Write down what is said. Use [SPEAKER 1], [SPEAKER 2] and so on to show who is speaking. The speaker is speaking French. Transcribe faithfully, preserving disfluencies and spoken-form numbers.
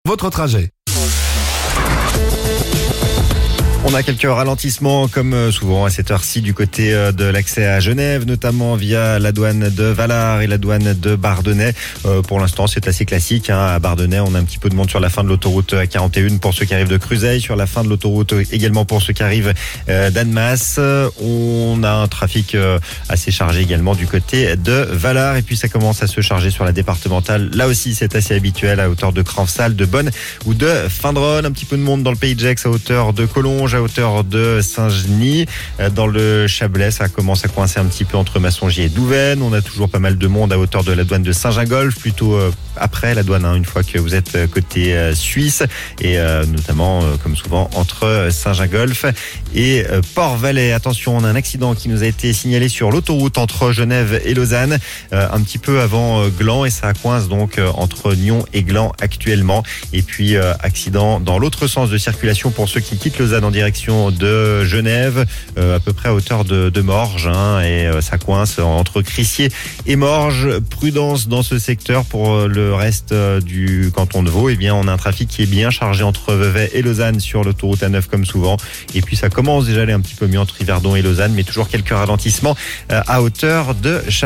[SPEAKER 1] votre trajet. On a quelques ralentissements comme souvent à cette heure-ci du côté de l'accès à Genève, notamment via la douane de Vallard et la douane de Bardonnay. Euh, pour l'instant, c'est assez classique. Hein. À Bardonnay, on a un petit peu de monde sur la fin de l'autoroute quarante et un pour ceux qui arrivent de Cruzeil, sur la fin de l'autoroute également pour ceux qui arrivent euh, d'Annemasse. On a un trafic euh, assez chargé également du côté de Vallard et puis ça commence à se charger sur la départementale. Là aussi, c'est assez habituel à hauteur de Cranfsal, de Bonne ou de Findronne. Un petit peu de monde dans le Pays de Gex à hauteur de Collonges, à hauteur de Saint-Genis. Dans le Chablais, ça commence à coincer un petit peu entre Massongier et Douvaine. On a toujours pas mal de monde à hauteur de la douane de Saint-Gingolph, plutôt euh, après la douane, hein, une fois que vous êtes côté euh, suisse, et euh, notamment, euh, comme souvent, entre Saint-Gingolph et euh, Port-Valais. Attention, on a un accident qui nous a été signalé sur l'autoroute entre Genève et Lausanne, euh, un petit peu avant euh, Gland, et ça coince donc euh, entre Nyon et Gland actuellement. Et puis, euh, accident dans l'autre sens de circulation pour ceux qui quittent Lausanne en direction de Genève, euh, à peu près à hauteur de, de Morges, hein, et euh, ça coince entre Crissier et Morges. Prudence dans ce secteur. Pour le reste euh, du canton de Vaud, eh bien, on a un trafic qui est bien chargé entre Vevey et Lausanne sur l'autoroute A neuf comme souvent. Et puis ça commence déjà à aller un petit peu mieux entre Yverdon et Lausanne, mais toujours quelques ralentissements euh, à hauteur de Chablais.